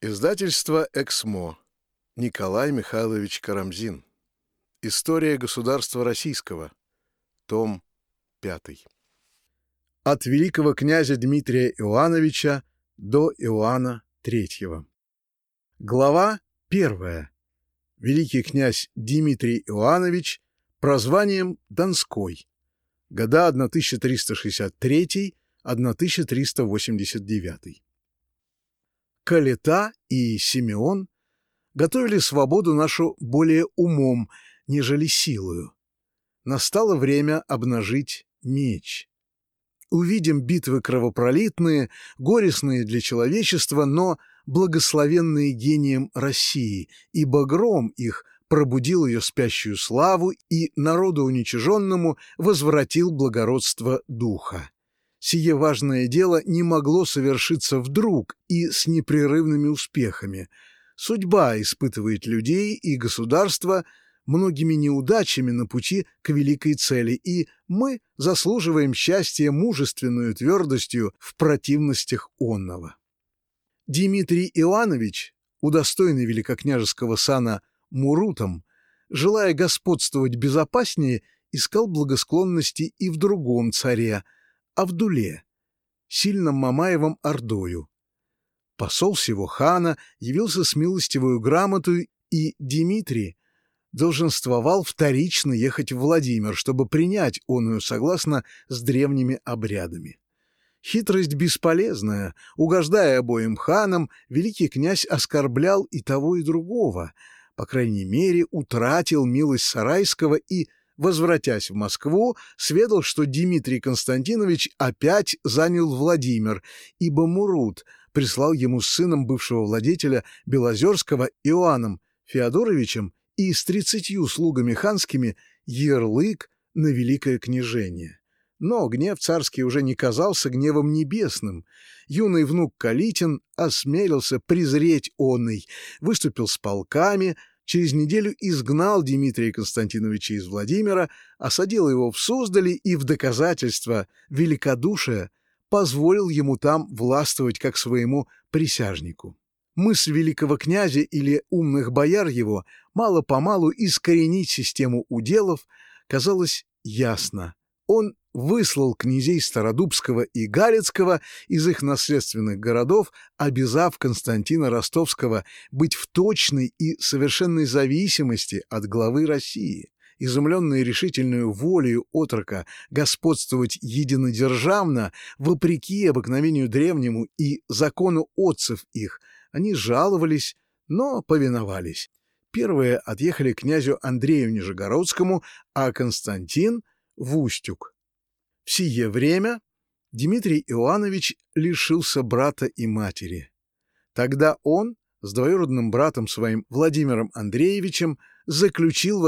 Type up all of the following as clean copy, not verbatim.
Издательство «Эксмо». Николай Михайлович Карамзин. История государства российского. Том 5. От великого князя Дмитрия Иоановича до Иоанна III. Глава 1. Великий князь Дмитрий Иоанович, прозванием Донской. Года 1363-1389. Калита и Симеон готовили свободу нашу более умом, нежели силою. Настало время обнажить меч. Увидим битвы кровопролитные, горестные для человечества, но благословенные гением России, ибо гром их пробудил ее спящую славу и народу уничиженному возвратил благородство духа. Сие важное дело не могло совершиться вдруг и с непрерывными успехами. Судьба испытывает людей и государство многими неудачами на пути к великой цели, и мы заслуживаем счастья мужественную твердостью в противностях онного. Дмитрий Иоанович, удостоенный великокняжеского сана Мурутом, желая господствовать безопаснее, искал благосклонности и в другом царе, Авдуле, сильном Мамаевом ордою. Посол сего хана явился с милостивою грамотою, и Дмитрий долженствовал вторично ехать в Владимир, чтобы принять оную согласно с древними обрядами. Хитрость бесполезная. Угождая обоим ханам, великий князь оскорблял и того, и другого, по крайней мере, утратил милость Сарайского и, возвратясь в Москву, сведал, что Дмитрий Константинович опять занял Владимир, ибо Мурут прислал ему с сыном бывшего владетеля Белозерского Иоанном Феодоровичем и с 30 слугами ханскими ярлык на великое княжение. Но гнев царский уже не казался гневом небесным. Юный внук Калитин осмелился презреть оный, выступил с полками, через неделю изгнал Дмитрия Константиновича из Владимира, осадил его в Суздале и в доказательство великодушия позволил ему там властвовать как своему присяжнику. Мысль великого князя или умных бояр его мало-помалу искоренить систему уделов казалась ясно. Он выслал князей Стародубского и Галицкого из их наследственных городов, обязав Константина Ростовского быть в точной и совершенной зависимости от главы России. Изумленные решительную волею отрока господствовать единодержавно, вопреки обыкновению древнему и закону отцев их, они жаловались, но повиновались. Первые отъехали к князю Андрею Нижегородскому, а Константин — в Устюг. В сие время Дмитрий Иоанович лишился брата и матери. Тогда он с двоюродным братом своим Владимиром Андреевичем заключил в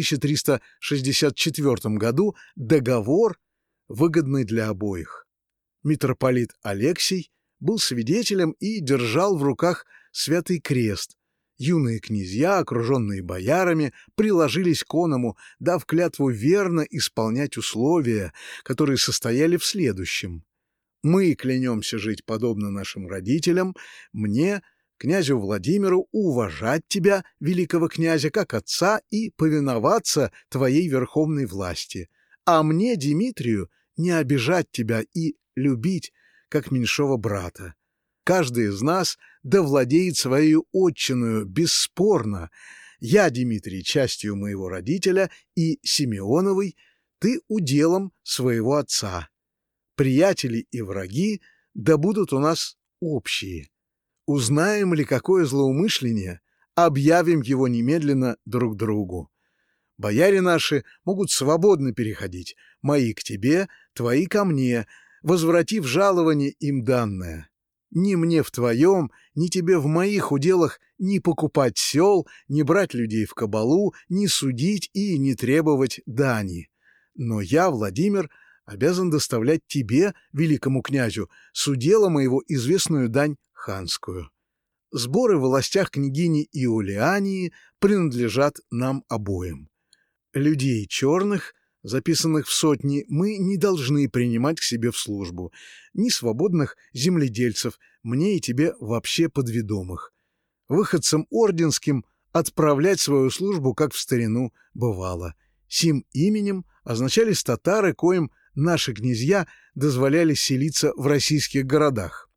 1364 году договор, выгодный для обоих. Митрополит Алексий был свидетелем и держал в руках святый крест. Юные князья, окруженные боярами, приложились к оному, дав клятву верно исполнять условия, которые состояли в следующем. Мы клянемся жить подобно нашим родителям, мне, князю Владимиру, уважать тебя, великого князя, как отца и повиноваться твоей верховной власти, а мне, Дмитрию, не обижать тебя и любить, как меньшого брата. Каждый из нас довладеет свою отчиною, бесспорно. Я, Дмитрий, частью моего родителя, и Симеоновой, ты уделом своего отца. Приятели и враги да будут у нас общие. Узнаем ли какое злоумышление, объявим его немедленно друг другу. Бояре наши могут свободно переходить, мои к тебе, твои ко мне, возвратив жалование им данное. Ни мне в твоем, ни тебе в моих уделах не покупать сел, не брать людей в кабалу, не судить и не требовать дани. Но я, Владимир, обязан доставлять тебе, великому князю, с удела моего известную дань ханскую. Сборы в властях княгини Иулиании принадлежат нам обоим. Людей черных, записанных в сотни, мы не должны принимать к себе в службу, ни свободных земледельцев, мне и тебе вообще подведомых. выходцам орденским отправлять свою службу, как в старину бывало. Сим именем означались татары, коим наши князья дозволяли селиться в российских городах.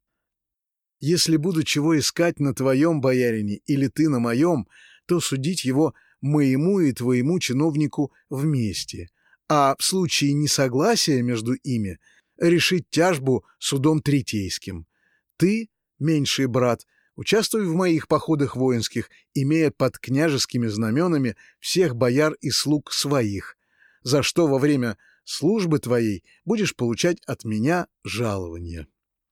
Если буду чего искать на твоем боярине или ты на моем, то судить его моему и твоему чиновнику вместе, а в случае несогласия между ими решить тяжбу судом третейским. Ты, меньший брат, участвуй в моих походах воинских, имея под княжескими знаменами всех бояр и слуг своих, за что во время службы твоей будешь получать от меня жалование».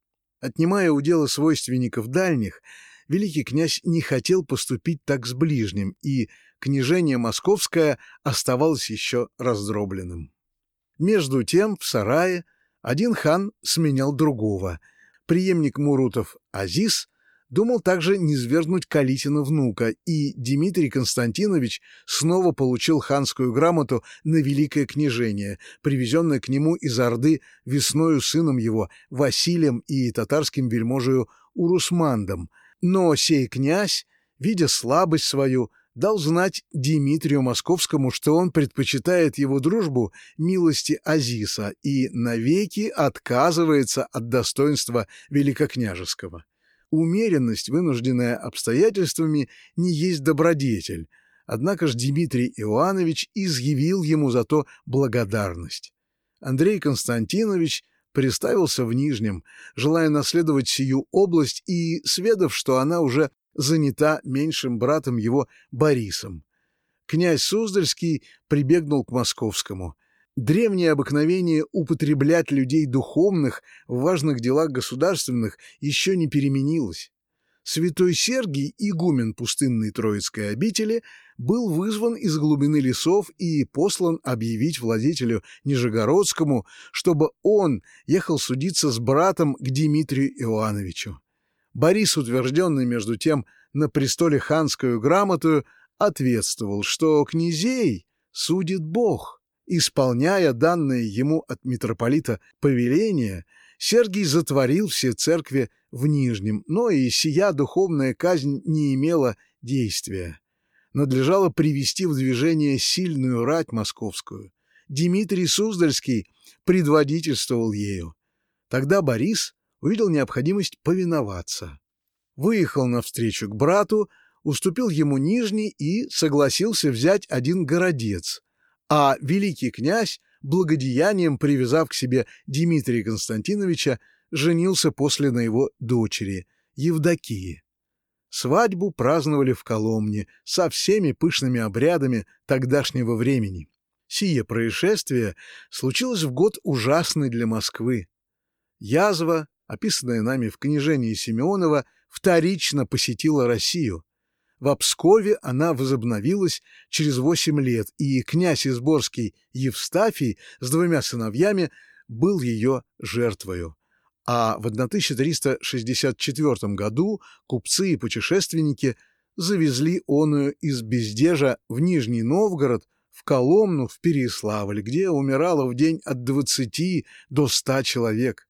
Отнимая уделы свойственников дальних, великий князь не хотел поступить так с ближним, и княжение московское оставалось еще раздробленным. Между тем в сарае один хан сменял другого. Преемник Мурутов Азиз думал также низвергнуть Калитина внука, и Дмитрий Константинович снова получил ханскую грамоту на великое княжение, привезенное к нему из Орды весною сыном его Василием и татарским вельможею Урусмандом. Но сей князь, видя слабость свою, дал знать Дмитрию Московскому, что он предпочитает его дружбу милости Азиса и навеки отказывается от достоинства великокняжеского. Умеренность, вынужденная обстоятельствами, не есть добродетель, однако ж Дмитрий Иоаннович изъявил ему за то благодарность. Андрей Константинович приставился в Нижнем, желая наследовать сию область и сведав, что она уже занята меньшим братом его Борисом. Князь Суздальский прибегнул к Московскому. Древнее обыкновение употреблять людей духовных в важных делах государственных еще не переменилось. Святой Сергий, игумен пустынной Троицкой обители, был вызван из глубины лесов и послан объявить владетелю Нижегородскому, чтобы он ехал судиться с братом к Дмитрию Иоанновичу. Борис, утвержденный между тем на престоле ханскую грамотою, ответствовал, что князей судит Бог. Исполняя данное ему от митрополита повеление, Сергий затворил все церкви в Нижнем, но и сия духовная казнь не имела действия. Надлежало привести в движение сильную рать московскую. Дмитрий Суздальский предводительствовал ею. Тогда Борис увидел необходимость повиноваться. Выехал навстречу к брату, уступил ему Нижний и согласился взять один городец, а великий князь, благодеянием привязав к себе Дмитрия Константиновича, женился после на его дочери, Евдокии. Свадьбу праздновали в Коломне со всеми пышными обрядами тогдашнего времени. Сие происшествие случилось в год ужасный для Москвы. Язва, описанная нами в княжении Симеонова, вторично посетила Россию. В Пскове она возобновилась через 8 лет, и князь Изборский Евстафий с 2 сыновьями был ее жертвою. А в 1364 году купцы и путешественники завезли оную из Бездежа в Нижний Новгород, в Коломну, в Переяславль, где умирало в день от 20 до 100 человек.